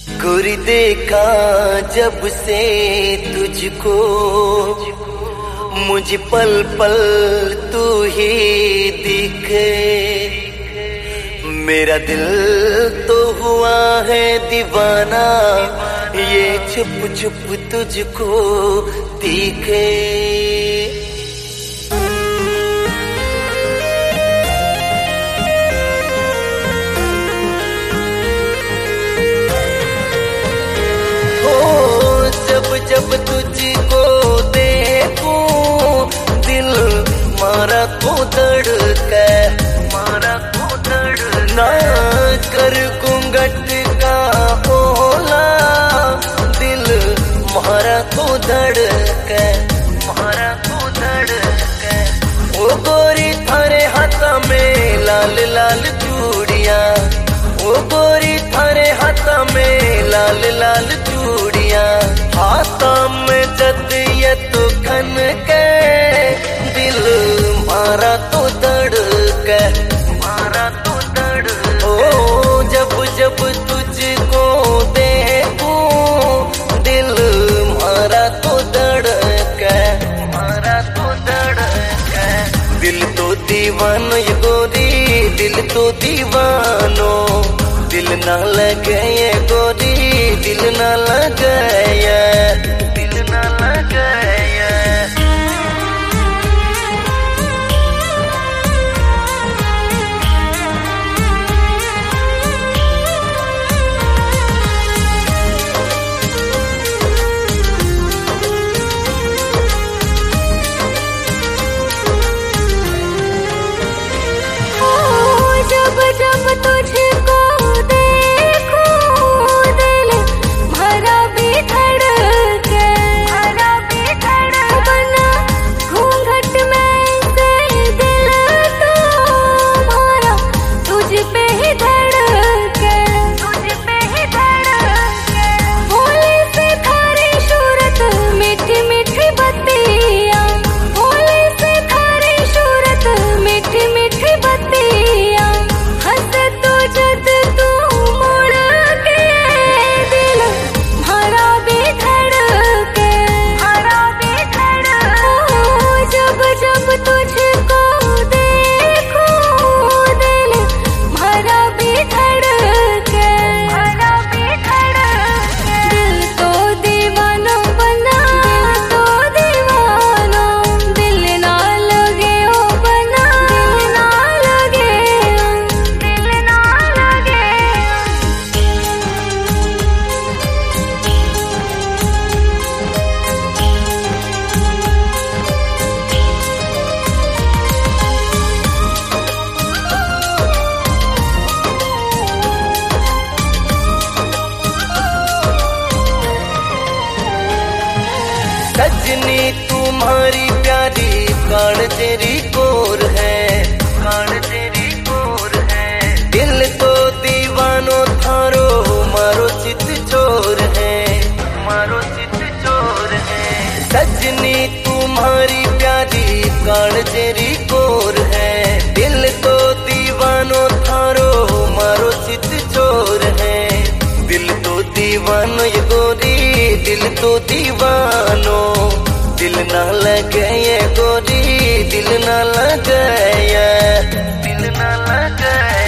गोरी देखा जब से तुझको, मुझे पल पल तू ही दिखे। मेरा दिल तो हुआ है दीवाना, ये छुप छुप तुझको दिखे। जब तुझको देखूं दिल मारा तो धड़के, मारा तो धड़ ना कर घूंघट का ओला, दिल मारा तो धड़के, मारा तो धड़के। ओ गोरी थारे हाथ में लाल लाल चूड़ियां, ओ गोरी थारे हाथ में लाल लाल चूड़ियां, हाथों में जद ये तो खन के, दिल मारा तो धड़के, मारा तो धड़। ओ जब जब तुझको देखूं दिल मारा तो धड़के, मारा तो धड़के। दिल तो दीवानो ये गोरी, दिल तो दीवानो, दिल ना लगे ये गोरी, दिल ना लगे, दिल ना लगे। जब जब तुझको देखूं दिल भरा भी धड़के, भरा भी धड़के। बना घूंघट में से दिल तो भरा तुझ पे ही धड़के, तुझ पे ही धड़के। भोले से थारी सूरत मीठी मीठी बत्तियां, भोले से थारी सूरत मीठी मीठी बत्तियां, हंस तो जद तू मुड़ के, दिल भरा भी धड़के, भरा भी धड़के। जब जब तुझको देखूं दिल भरा भी धड़के, भरा भी धड़के। दिल तो दीवाना बना, दिल तो दीवाना, दिल ना लगे ओ बना, दिल ना लगे, दिल ना लगे। सजनी तुम्हारी प्यारी कान तेरी कोर है, कान तेरी कोर है। दिल तो दीवानो थारो मारो चित चोर है, मारो चित चोर है। सजनी तुम्हारी प्यारी कान तेरी कोर है, दिल तो दीवानो थारो मारो चित चोर है। दिल तो दीवानो ये गोरी, दिल तो दीवानो, दिल ना लगे ये गोरी, दिल ना लगे, दिल ना लगे।